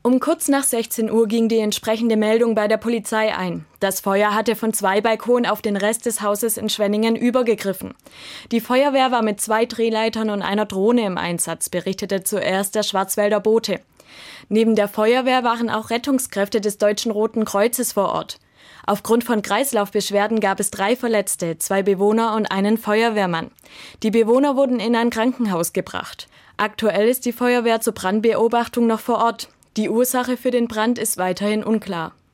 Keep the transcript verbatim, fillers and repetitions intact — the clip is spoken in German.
Um kurz nach sechzehn Uhr ging die entsprechende Meldung bei der Polizei ein. Das Feuer hatte von zwei Balkonen auf den Rest des Hauses in Schwenningen übergegriffen. Die Feuerwehr war mit zwei Drehleitern und einer Drohne im Einsatz, berichtete zuerst der Schwarzwälder Bote. Neben der Feuerwehr waren auch Rettungskräfte des Deutschen Roten Kreuzes vor Ort. Aufgrund von Kreislaufbeschwerden gab es drei Verletzte, zwei Bewohner und einen Feuerwehrmann. Die Bewohner wurden in ein Krankenhaus gebracht. Aktuell ist die Feuerwehr zur Brandbeobachtung noch vor Ort. Die Ursache für den Brand ist weiterhin unklar.